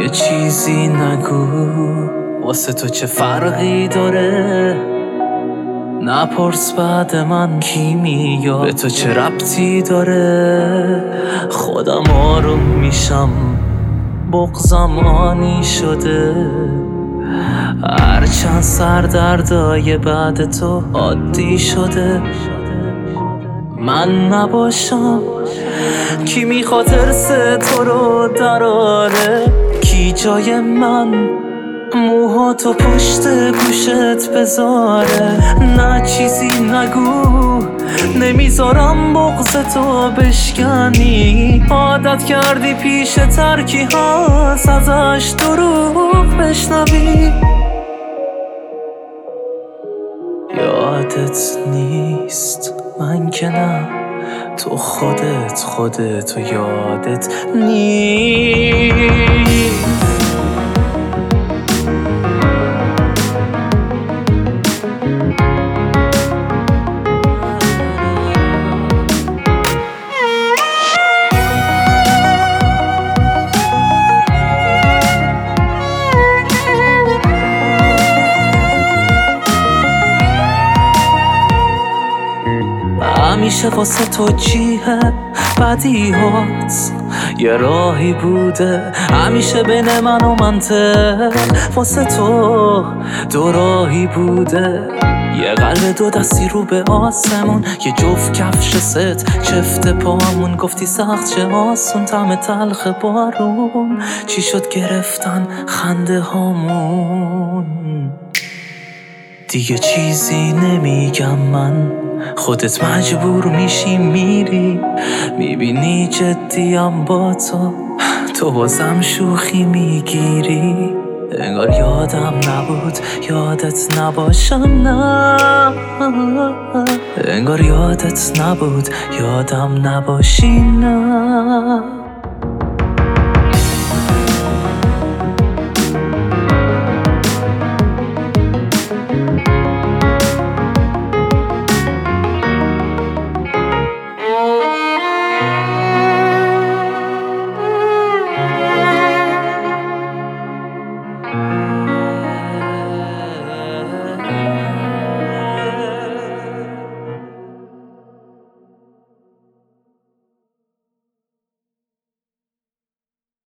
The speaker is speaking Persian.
یه چیزی نگو واسه تو چه فرقی داره، نپرس بعد من کی میاد، به تو چه ربطی داره. خودم آروم میشم بغضم آنی شده، هرچند سردردای بعد تو عادی شده. من نباشم کی میخواد ارث تو رو دراره، کی جای من موهاتو پشت گوشت بذاره. نه چیزی نگو نمیذارم بغض تو بشکنی، عادت کردی پیش ترکی هاست ازش دروغ بشنوی. یادت نیست من که نه، تو خودت و یادت نیست. همیشه واسه تو جیه بدیهات یه راهی بوده، همیشه بین من و منطق واسه تو دو راهی بوده. یه قلب دو دستی رو به آسمون، یه جفت کفش ست چفت پامون. گفتی سخت چه آسون طعم تلخ بارون، چی شد گرفتن خنده هامون. دیگه چیزی نمیگم من، خودت مجبور میشی میری، میبینی جدیم با تو بازم شوخی میگیری. انگار یادم نبود یادت نباشم، نه انگار یادت نبود یادم نباشی، نه.